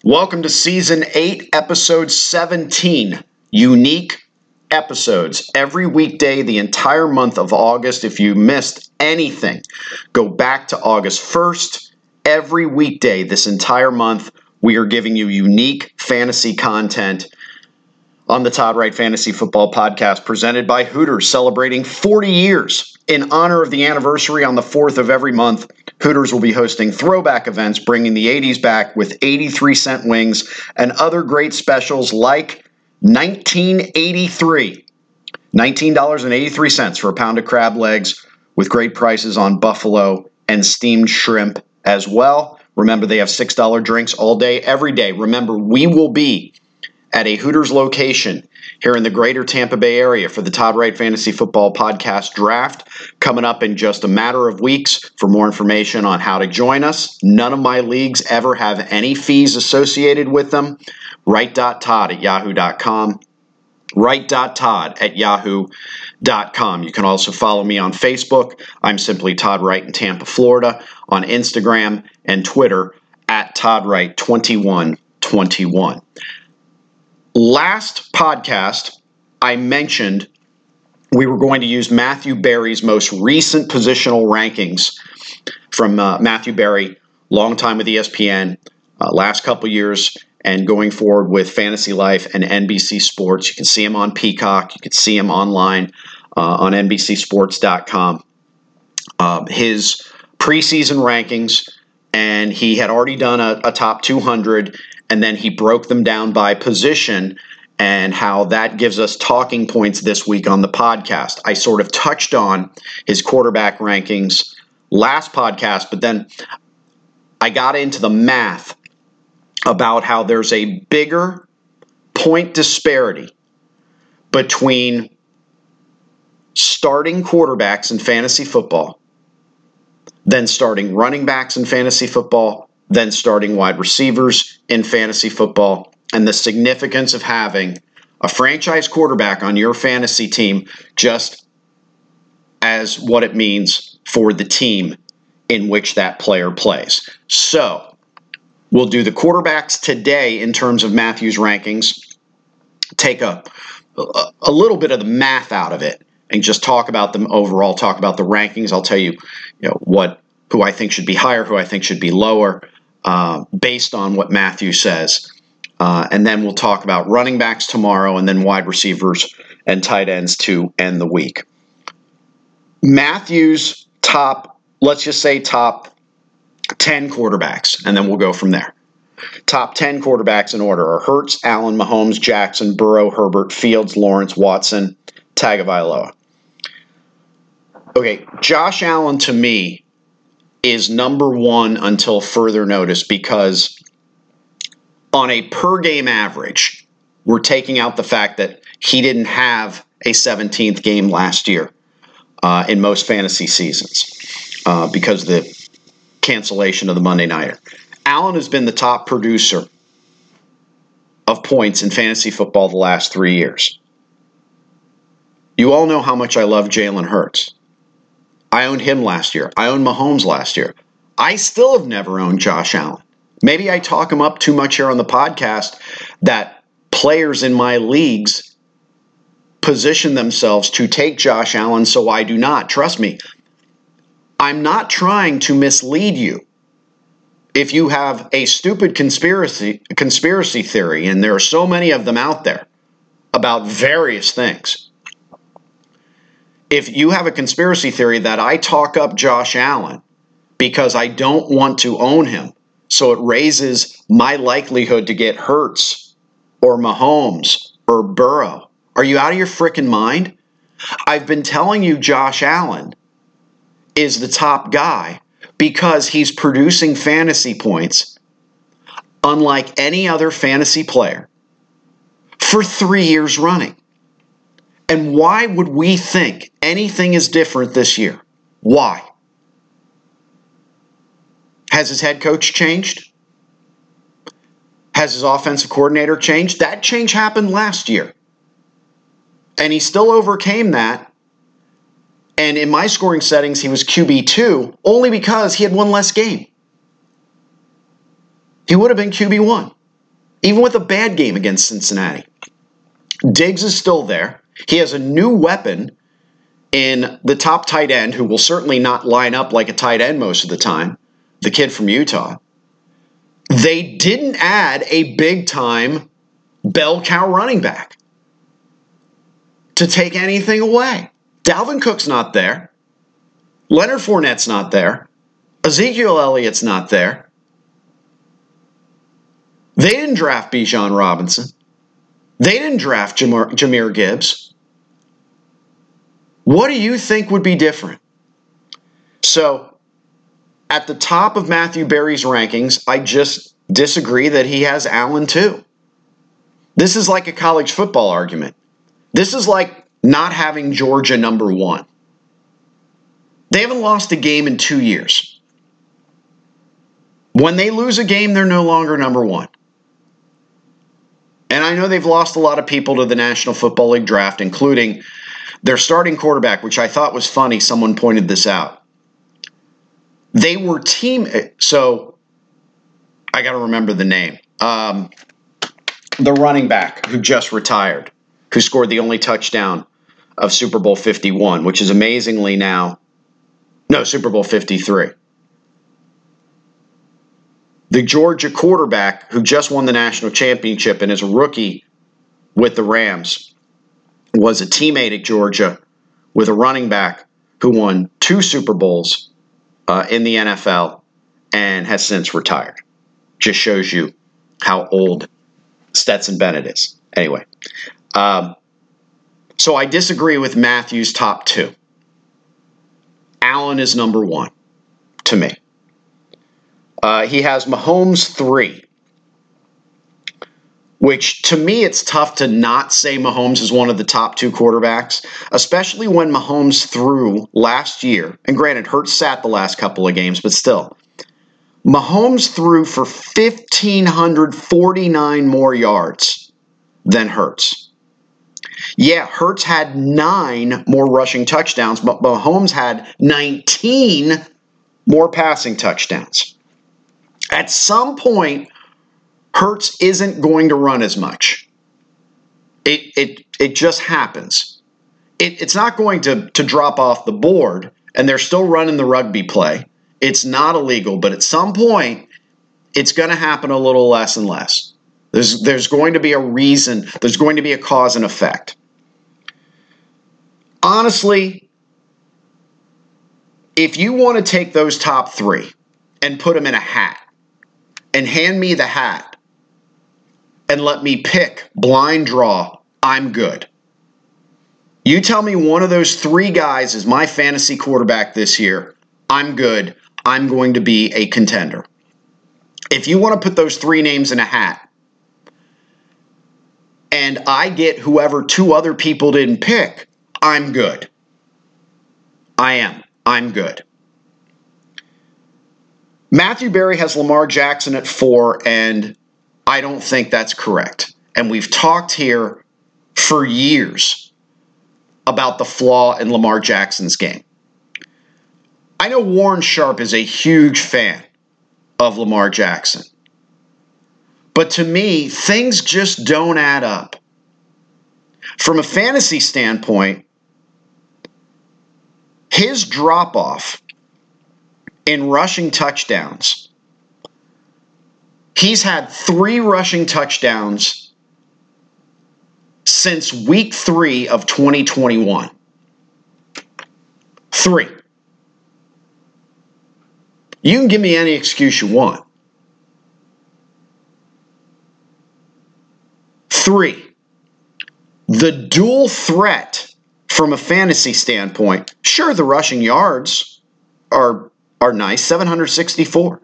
Welcome to Season 8, Episode 17. Unique episodes every weekday, the entire month of August. If you missed anything, go back to August 1st. Every weekday this entire month, we are giving you unique fantasy content on the Todd Wright Fantasy Football Podcast, presented by Hooters, celebrating 40 years. In honor of the anniversary on the 4th of every month, Hooters will be hosting throwback events, bringing the 80s back with 83-cent wings and other great specials like 1983. $19.83 for a pound of crab legs, with great prices on buffalo and steamed shrimp as well. Remember, they have $6 drinks all day, every day. Remember, we will be at a Hooters location here in the greater Tampa Bay area for the Todd Wright Fantasy Football Podcast Draft coming up in just a matter of weeks. For more information on how to join us, none of my leagues ever have any fees associated with them. Wright.todd@yahoo.com. Wright.todd@yahoo.com. You can also follow me on Facebook. I'm simply Todd Wright in Tampa, Florida. On Instagram and Twitter at ToddWright2121. Last podcast, I mentioned we were going to use Matthew Berry's most recent positional rankings from Matthew Berry, long time with ESPN, last couple years, and going forward with Fantasy Life and NBC Sports. You can see him on Peacock. You can see him online on NBCSports.com. His preseason rankings, and he had already done a top 200, and then he broke them down by position and how that gives us talking points this week on the podcast. I sort of touched on his quarterback rankings last podcast, but then I got into the math about how there's a bigger point disparity between starting quarterbacks in fantasy football than starting running backs in fantasy football, then starting wide receivers in fantasy football, and the significance of having a franchise quarterback on your fantasy team just as what it means for the team in which that player plays. So we'll do the quarterbacks today in terms of Matthew's rankings, take a little bit of the math out of it, and just talk about them overall, talk about the rankings. I'll tell you, who I think should be higher, who I think should be lower, based on what Matthew says. And then we'll talk about running backs tomorrow and then wide receivers and tight ends to end the week. Matthew's let's just say top 10 quarterbacks, and then we'll go from there. Top 10 quarterbacks in order are Hurts, Allen, Mahomes, Jackson, Burrow, Herbert, Fields, Lawrence, Watson, Tagovailoa. Okay, Josh Allen to me is number one until further notice, because on a per-game average, we're taking out the fact that he didn't have a 17th game last year in most fantasy seasons because of the cancellation of the Monday Nighter. Allen has been the top producer of points in fantasy football the last 3 years. You all know how much I love Jalen Hurts. I owned him last year. I owned Mahomes last year. I still have never owned Josh Allen. Maybe I talk him up too much here on the podcast that players in my leagues position themselves to take Josh Allen, so I do not. Trust me, I'm not trying to mislead you. If you have a stupid conspiracy theory, and there are so many of them out there about various things, if you have a conspiracy theory that I talk up Josh Allen because I don't want to own him, so it raises my likelihood to get Hurts or Mahomes or Burrow, are you out of your frickin' mind? I've been telling you Josh Allen is the top guy because he's producing fantasy points unlike any other fantasy player for 3 years running. And why would we think anything is different this year? Why? Has his head coach changed? Has his offensive coordinator changed? That change happened last year. And he still overcame that. And in my scoring settings, he was QB2 only because he had one less game. He would have been QB1. even with a bad game against Cincinnati. Diggs is still there. He has a new weapon in the top tight end, who will certainly not line up like a tight end most of the time, the kid from Utah. They didn't add a big-time bell cow running back to take anything away. Dalvin Cook's not there. Leonard Fournette's not there. Ezekiel Elliott's not there. They didn't draft Bijan Robinson. They didn't draft Jahmyr Gibbs. What do you think would be different? So, at the top of Matthew Berry's rankings, I just disagree that he has Allen too. This is like a college football argument. This is like not having Georgia number 1. They haven't lost a game in 2 years. When they lose a game, they're no longer number 1. And I know they've lost a lot of people to the National Football League draft, including their starting quarterback, which I thought was funny. Someone pointed this out. They were so I got to remember the name. The running back who just retired, who scored the only touchdown of Super Bowl 51, which is amazingly now, no, Super Bowl 53. The Georgia quarterback who just won the national championship and is a rookie with the Rams was a teammate at Georgia with a running back who won 2 Super Bowls in the NFL and has since retired. Just shows you how old Stetson Bennett is. Anyway, so I disagree with Matthew's top 2. Allen is number 1 to me. He has Mahomes 3, which to me it's tough to not say Mahomes is one of the top 2 quarterbacks, especially when Mahomes threw last year. And granted, Hurts sat the last couple of games, but still. Mahomes threw for 1,549 more yards than Hurts. Yeah, Hurts had 9 more rushing touchdowns, but Mahomes had 19 more passing touchdowns. At some point, Hurts isn't going to run as much. It just happens. It's not going to drop off the board, and they're still running the rugby play. It's not illegal, but at some point, it's going to happen a little less and less. There's going to be a reason. There's going to be a cause and effect. Honestly, if you want to take those top 3 and put them in a hat and hand me the hat and let me pick blind draw, I'm good. You tell me one of those 3 guys is my fantasy quarterback this year, I'm good. I'm going to be a contender. If you want to put those 3 names in a hat and I get whoever 2 other people didn't pick, I'm good. I am. I'm good. Matthew Berry has Lamar Jackson at 4, and I don't think that's correct. And we've talked here for years about the flaw in Lamar Jackson's game. I know Warren Sharp is a huge fan of Lamar Jackson. But to me, things just don't add up. From a fantasy standpoint, his drop-off in rushing touchdowns, he's had 3 rushing touchdowns since week 3 of 2021. 3. You can give me any excuse you want. 3. The dual threat from a fantasy standpoint, sure, the rushing yards are nice, 764.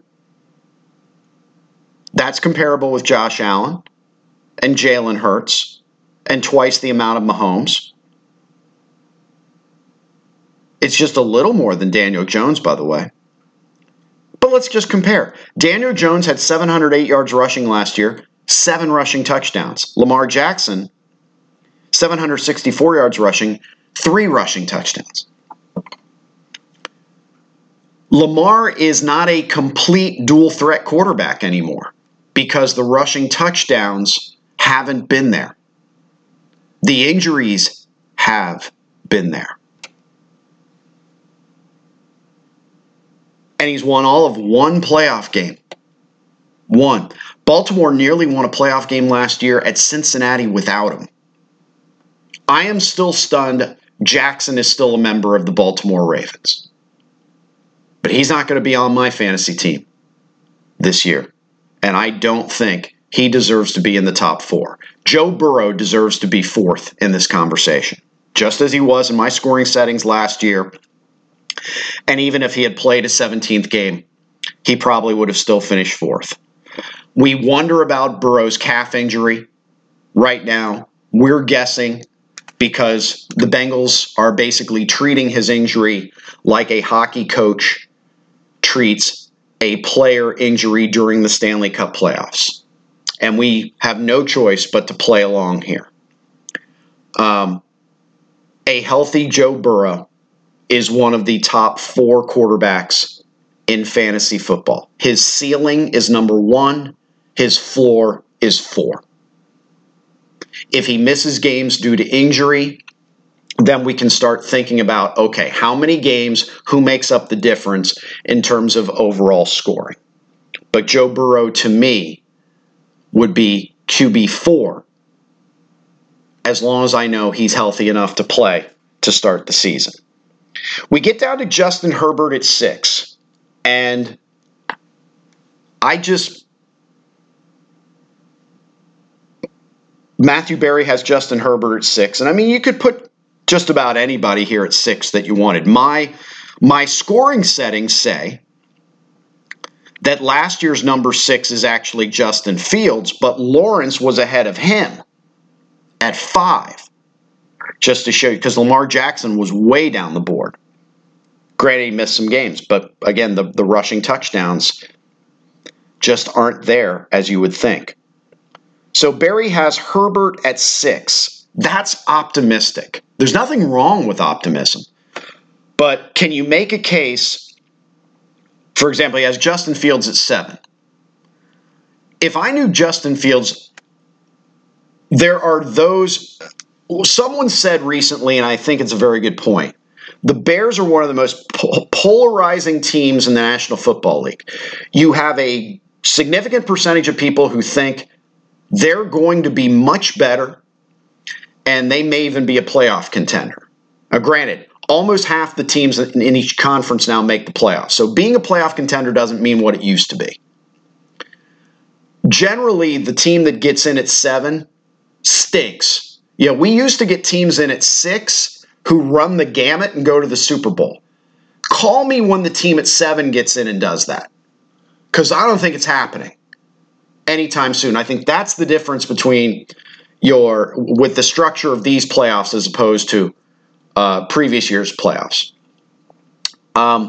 That's comparable with Josh Allen and Jalen Hurts and twice the amount of Mahomes. It's just a little more than Daniel Jones, by the way. But let's just compare. Daniel Jones had 708 yards rushing last year, 7 rushing touchdowns. Lamar Jackson, 764 yards rushing, 3 rushing touchdowns. Lamar is not a complete dual threat quarterback anymore. because the rushing touchdowns haven't been there. The injuries have been there. And he's won all of one playoff game. One. Baltimore nearly won a playoff game last year at Cincinnati without him. I am still stunned Jackson is still a member of the Baltimore Ravens. But he's not going to be on my fantasy team this year. And I don't think he deserves to be in the top 4. Joe Burrow deserves to be 4th in this conversation, just as he was in my scoring settings last year. And even if he had played a 17th game, he probably would have still finished 4th. We wonder about Burrow's calf injury right now. We're guessing because the Bengals are basically treating his injury like a hockey coach treats a player injury during the Stanley Cup playoffs. And we have no choice but to play along here. A healthy Joe Burrow is one of the top 4 quarterbacks in fantasy football. His ceiling is number 1. His floor is 4. If he misses games due to injury, then we can start thinking about, okay, how many games, who makes up the difference in terms of overall scoring? But Joe Burrow, to me, would be QB4 as long as I know he's healthy enough to play to start the season. We get down to Justin Herbert at 6, and Matthew Berry has Justin Herbert at 6. And I mean, you could put just about anybody here at 6 that you wanted. My scoring settings say that last year's number 6 is actually Justin Fields, but Lawrence was ahead of him at 5. Just to show you, because Lamar Jackson was way down the board. Granted, he missed some games, but again, the rushing touchdowns just aren't there as you would think. So Barry has Herbert at 6. That's optimistic. There's nothing wrong with optimism. But can you make a case, for example, he has Justin Fields at 7. If I knew Justin Fields, there are those, someone said recently, and I think it's a very good point, the Bears are one of the most polarizing teams in the National Football League. You have a significant percentage of people who think they're going to be much better, and they may even be a playoff contender. Now, granted, almost half the teams in each conference now make the playoffs. So being a playoff contender doesn't mean what it used to be. Generally, the team that gets in at 7 stinks. Yeah, we used to get teams in at 6 who run the gamut and go to the Super Bowl. Call me when the team at 7 gets in and does that, because I don't think it's happening anytime soon. I think that's the difference between with the structure of these playoffs as opposed to previous year's playoffs. I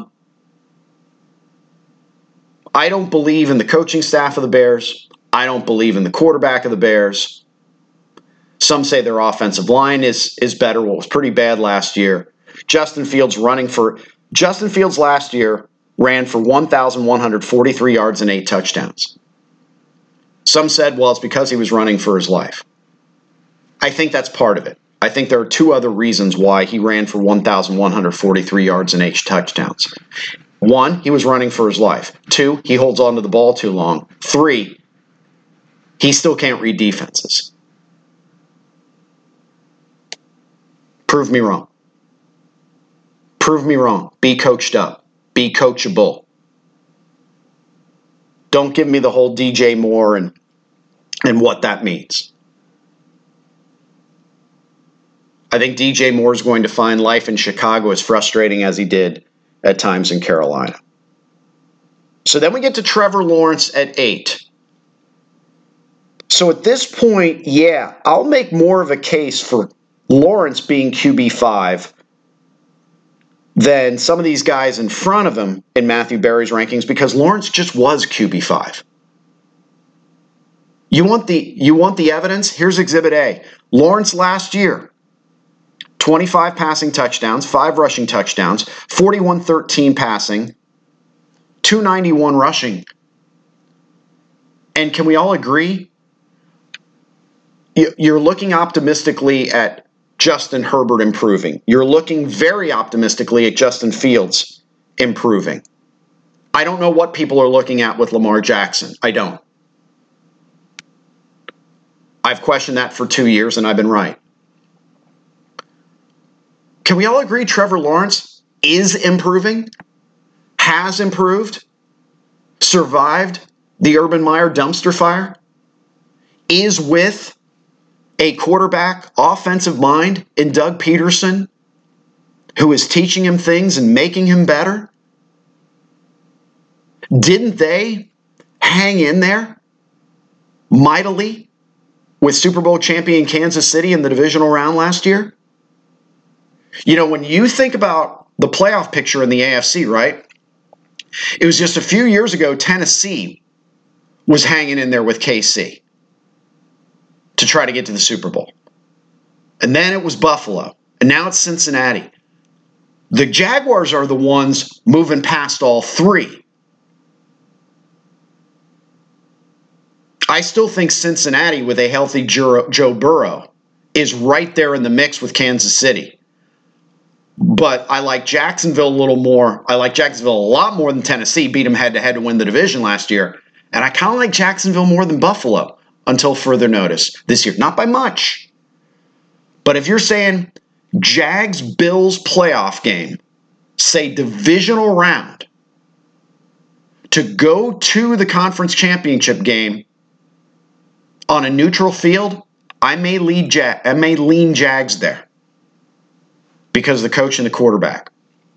don't believe in the coaching staff of the Bears. I don't believe in the quarterback of the Bears. Some say their offensive line is better. Well, it was pretty bad last year. Justin Fields last year ran for 1,143 yards and 8 touchdowns. Some said, well, it's because he was running for his life. I think that's part of it. I think there are 2 other reasons why he ran for 1,143 yards and 8 touchdowns. 1, he was running for his life. 2, he holds on to the ball too long. 3, he still can't read defenses. Prove me wrong. Prove me wrong. Be coached up. Be coachable. Don't give me the whole DJ Moore and what that means. I think DJ Moore is going to find life in Chicago as frustrating as he did at times in Carolina. So then we get to Trevor Lawrence at 8. So at this point, yeah, I'll make more of a case for Lawrence being QB5 than some of these guys in front of him in Matthew Berry's rankings, because Lawrence just was QB5. You want the evidence? Here's Exhibit A. Lawrence last year, 25 passing touchdowns, 5 rushing touchdowns, 41-13 passing, 291 rushing. And can we all agree? You're looking optimistically at Justin Herbert improving. You're looking very optimistically at Justin Fields improving. I don't know what people are looking at with Lamar Jackson. I don't. I've questioned that for 2 years, and I've been right. Can we all agree Trevor Lawrence is improving, has improved, survived the Urban Meyer dumpster fire, is with a quarterback offensive mind in Doug Peterson, who is teaching him things and making him better? Didn't they hang in there mightily with Super Bowl champion Kansas City in the divisional round last year? You know, when you think about the playoff picture in the AFC, right? It was just a few years ago, Tennessee was hanging in there with KC to try to get to the Super Bowl. And then it was Buffalo. And now it's Cincinnati. The Jaguars are the ones moving past all three. I still think Cincinnati, with a healthy Joe Burrow, is right there in the mix with Kansas City. But I like Jacksonville a little more. I like Jacksonville a lot more than Tennessee. Beat them head-to-head to win the division last year. And I kind of like Jacksonville more than Buffalo until further notice this year. Not by much. But if you're saying Jags-Bills playoff game, say divisional round, to go to the conference championship game on a neutral field, I may lean Jags there because of the coach and the quarterback.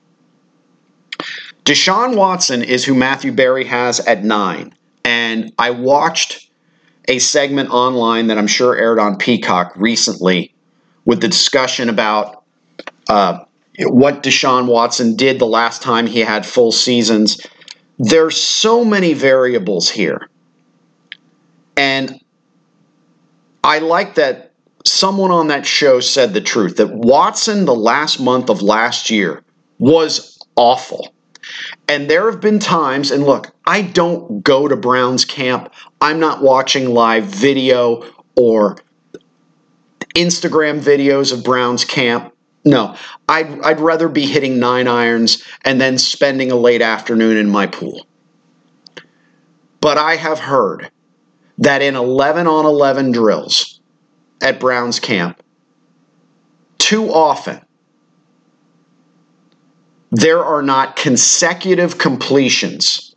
Deshaun Watson is who Matthew Berry has at 9. And I watched a segment online that I'm sure aired on Peacock recently with the discussion about what Deshaun Watson did the last time he had full seasons. There's so many variables here. And I like that someone on that show said the truth, that Watson the last month of last year was awful. And there have been times, and look, I don't go to Browns camp. I'm not watching live video or Instagram videos of Browns camp. No, I'd rather be hitting 9 irons and then spending a late afternoon in my pool. But I have heard that in 11-on-11 drills at Browns camp, too often, there are not consecutive completions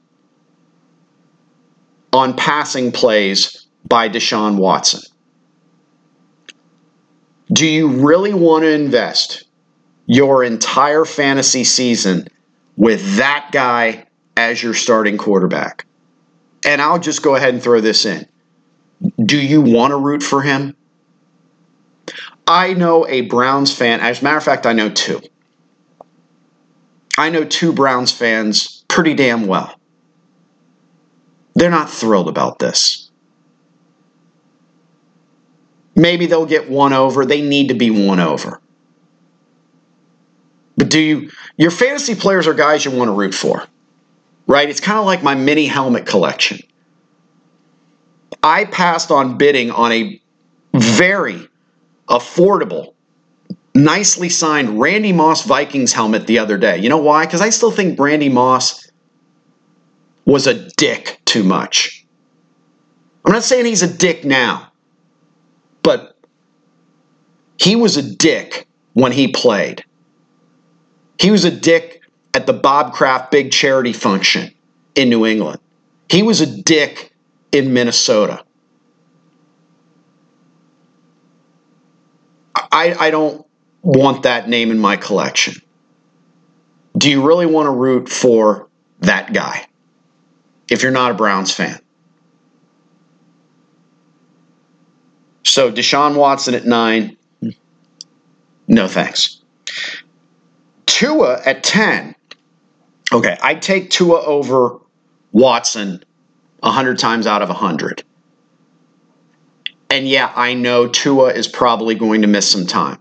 on passing plays by Deshaun Watson. Do you really want to invest your entire fantasy season with that guy as your starting quarterback? And I'll just go ahead and throw this in. Do you want to root for him? I know a Browns fan. As a matter of fact, I know 2. I know 2 Browns fans pretty damn well. They're not thrilled about this. Maybe they'll get won over. They need to be won over. But your fantasy players are guys you want to root for, right? It's kind of like my mini helmet collection. I passed on bidding on a very affordable, nicely signed Randy Moss Vikings helmet the other day. You know why? Because I still think Randy Moss was a dick too much. I'm not saying he's a dick now, but he was a dick when he played. He was a dick at the Bob Kraft big charity function in New England. He was a dick in Minnesota. I don't want that name in my collection. Do you really want to root for that guy if you're not a Browns fan? So Deshaun Watson at 9, no thanks. Tua at 10. Okay, I'd take Tua over Watson 100 times out of 100. And yeah, I know Tua is probably going to miss some time.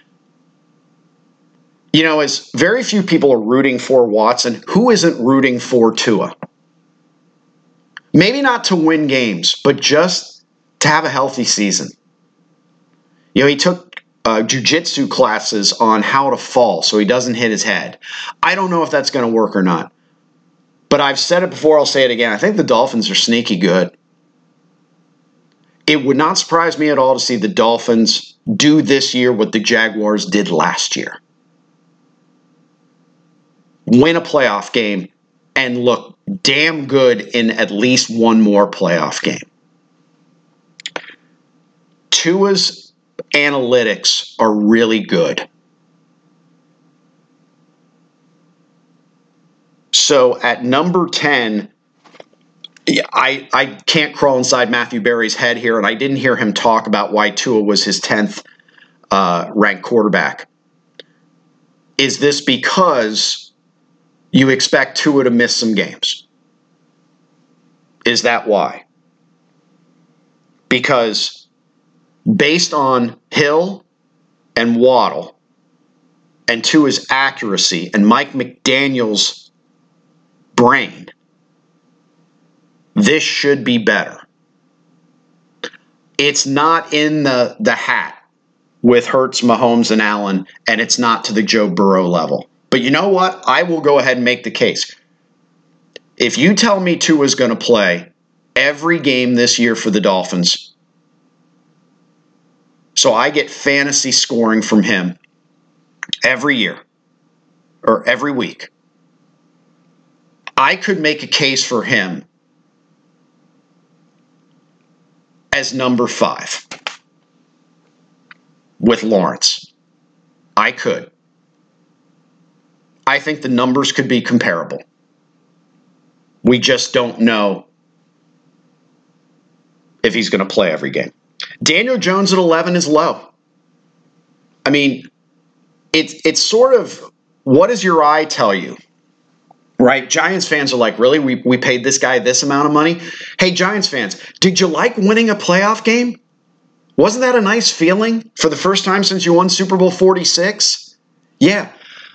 You know, as very few people are rooting for Watson, who isn't rooting for Tua? Maybe not to win games, but just to have a healthy season. He took jiu-jitsu classes on how to fall so he doesn't hit his head. I don't know if that's going to work or not. But I've said it before, I'll say it again. I think the Dolphins are sneaky good. It would not surprise me at all to see the Dolphins do this year what the Jaguars did last year. Win a playoff game and look damn good in at least one more playoff game. Tua's analytics are really good. So at number 10, I can't crawl inside Matthew Berry's head here, and I didn't hear him talk about why Tua was his 10th ranked quarterback. Is this because you expect Tua to miss some games? Is that why? Because based on Hill and Waddle and Tua's accuracy and Mike McDaniel's brain, this should be better. It's not in the hat with Hurts, Mahomes, and Allen, and it's not to the Joe Burrow level. But you know what? I will go ahead and make the case. If you tell me Tua's going to play every game this year for the Dolphins, so I get fantasy scoring from him every year or every week, I could make a case for him as number 5 with Lawrence. I could. I think the numbers could be comparable. We just don't know if he's going to play every game. Daniel Jones at 11 is low. I mean, it's sort of, what does your eye tell you? Right? Giants fans are like, really? We paid this guy this amount of money? Hey, Giants fans, did you like winning a playoff game? Wasn't that a nice feeling for the first time since you won Super Bowl 46? Yeah.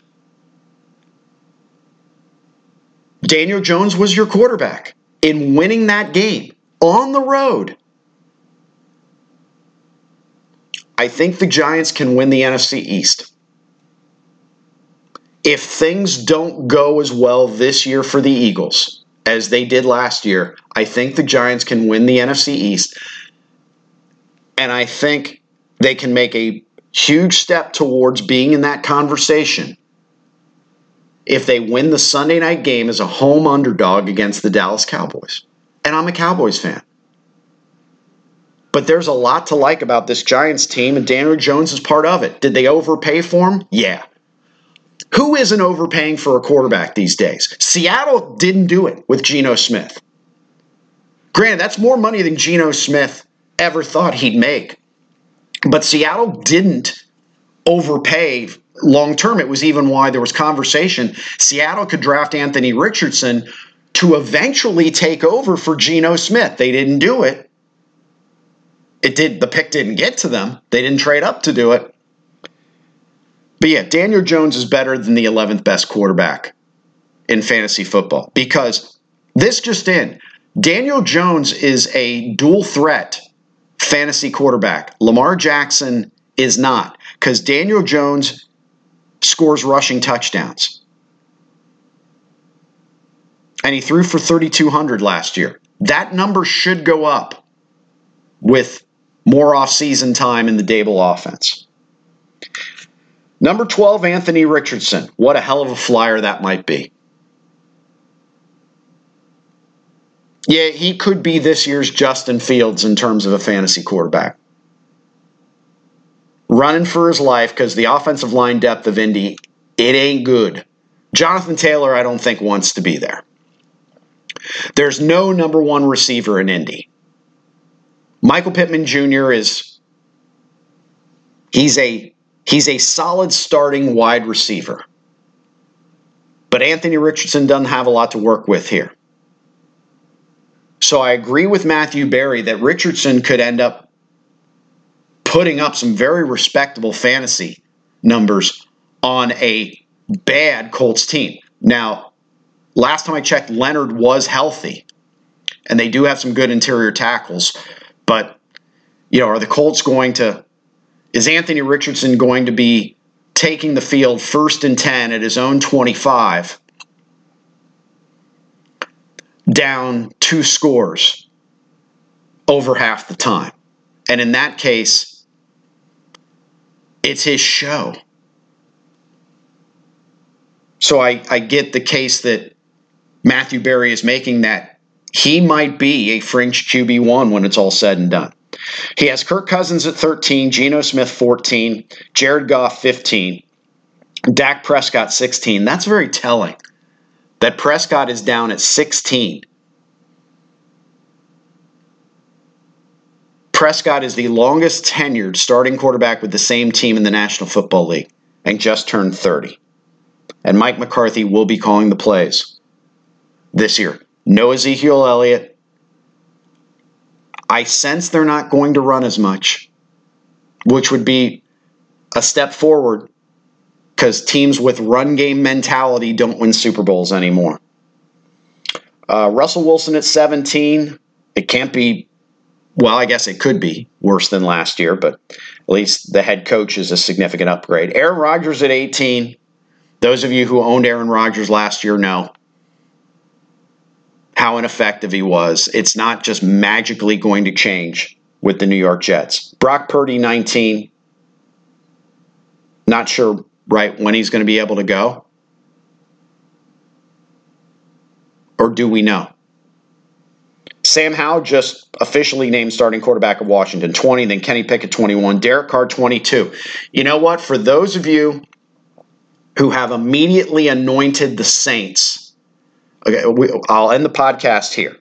Daniel Jones was your quarterback in winning that game on the road. I think the Giants can win the NFC East. If things don't go as well this year for the Eagles as they did last year, I think the Giants can win the NFC East. And I think they can make a huge step towards being in that conversation if they win the Sunday night game as a home underdog against the Dallas Cowboys. And I'm a Cowboys fan. But there's a lot to like about this Giants team, and Daniel Jones is part of it. Did they overpay for him? Yeah. Who isn't overpaying for a quarterback these days? Seattle didn't do it with Geno Smith. Granted, that's more money than Geno Smith ever thought he'd make. But Seattle didn't overpay long term. It was even why there was conversation. Seattle could draft Anthony Richardson to eventually take over for Geno Smith. They didn't do it. The pick didn't get to them. They didn't trade up to do it. But yeah, Daniel Jones is better than the 11th best quarterback in fantasy football because this just in. Daniel Jones is a dual threat fantasy quarterback. Lamar Jackson is not because Daniel Jones scores rushing touchdowns. And he threw for 3,200 last year. That number should go up with more off-season time in the Dable offense. Number 12, Anthony Richardson. What a hell of a flyer that might be. Yeah, he could be this year's Justin Fields in terms of a fantasy quarterback. Running for his life because the offensive line depth of Indy, it ain't good. Jonathan Taylor, I don't think, wants to be there. There's no number 1 receiver in Indy. Michael Pittman Jr. he's a solid starting wide receiver. But Anthony Richardson doesn't have a lot to work with here. So I agree with Matthew Berry that Richardson could end up putting up some very respectable fantasy numbers on a bad Colts team. Now, last time I checked, Leonard was healthy. and they do have some good interior tackles. But, are the Colts is Anthony Richardson going to be taking the field 1st and 10 at his own 25, down 2 scores over half the time? And in that case, it's his show. So I get the case that Matthew Berry is making, that he might be a fringe QB1 when it's all said and done. He has Kirk Cousins at 13, Geno Smith 14, Jared Goff 15, Dak Prescott 16. That's very telling that Prescott is down at 16. Prescott is the longest tenured starting quarterback with the same team in the National Football League and just turned 30. And Mike McCarthy will be calling the plays this year. No Ezekiel Elliott. I sense they're not going to run as much, which would be a step forward, because teams with run game mentality don't win Super Bowls anymore. Russell Wilson at 17. It can't be, well, I guess it could be worse than last year, but at least the head coach is a significant upgrade. Aaron Rodgers at 18. Those of you who owned Aaron Rodgers last year know how ineffective he was. It's not just magically going to change with the New York Jets. Brock Purdy, 19. Not sure, right, when he's going to be able to go. Or do we know? Sam Howell just officially named starting quarterback of Washington, 20. Then Kenny Pickett, 21. Derek Carr, 22. You know what? For those of you who have immediately anointed the Saints, okay, I'll end the podcast here.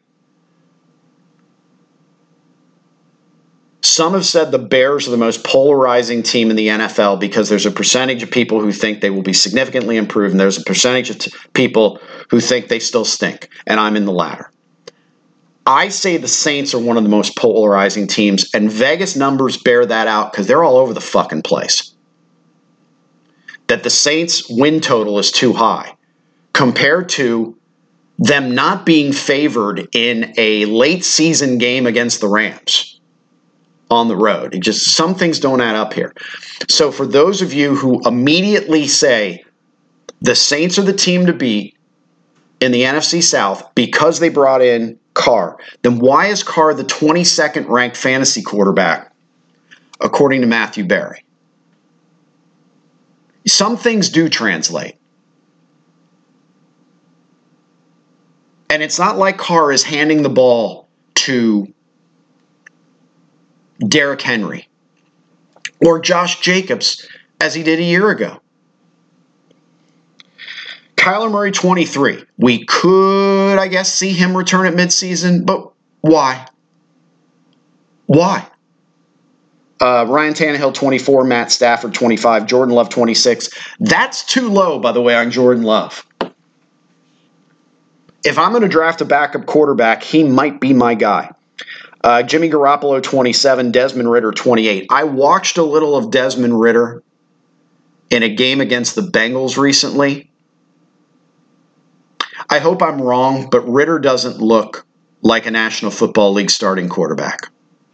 Some have said the Bears are the most polarizing team in the NFL because there's a percentage of people who think they will be significantly improved, and there's a percentage of people who think they still stink, and I'm in the latter. I say the Saints are one of the most polarizing teams, and Vegas numbers bear that out because they're all over the fucking place. That the Saints' win total is too high compared to them not being favored in a late season game against the Rams on the road. It just, some things don't add up here. So for those of you who immediately say the Saints are the team to beat in the NFC South because they brought in Carr, then why is Carr the 22nd ranked fantasy quarterback according to Matthew Berry? Some things do translate. And it's not like Carr is handing the ball to Derrick Henry or Josh Jacobs as he did a year ago. Kyler Murray, 23. We could, I guess, see him return at midseason, but why? Why? Ryan Tannehill, 24. Matt Stafford, 25. Jordan Love, 26. That's too low, by the way, on Jordan Love. If I'm going to draft a backup quarterback, he might be my guy. Jimmy Garoppolo, 27. Desmond Ridder, 28. I watched a little of Desmond Ridder in a game against the Bengals recently. I hope I'm wrong, but Ridder doesn't look like a National Football League starting quarterback.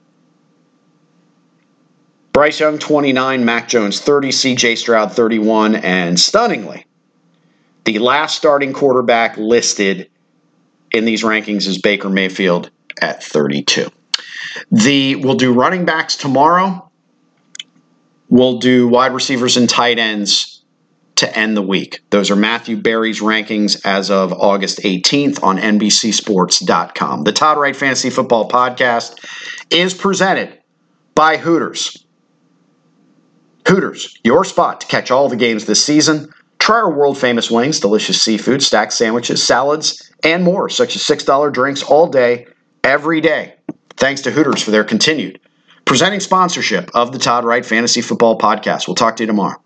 Bryce Young, 29, Mac Jones, 30, C.J. Stroud, 31, and stunningly, the last starting quarterback listed in these rankings is Baker Mayfield at 32. We'll do running backs tomorrow. We'll do wide receivers and tight ends to end the week. Those are Matthew Berry's rankings as of August 18th on NBCSports.com. The Todd Wright Fantasy Football Podcast is presented by Hooters. Hooters, your spot to catch all the games this season. Try our world-famous wings, delicious seafood, stacked sandwiches, salads, and more, such as $6 drinks all day, every day. Thanks to Hooters for their continued presenting sponsorship of the Todd Wright Fantasy Football Podcast. We'll talk to you tomorrow.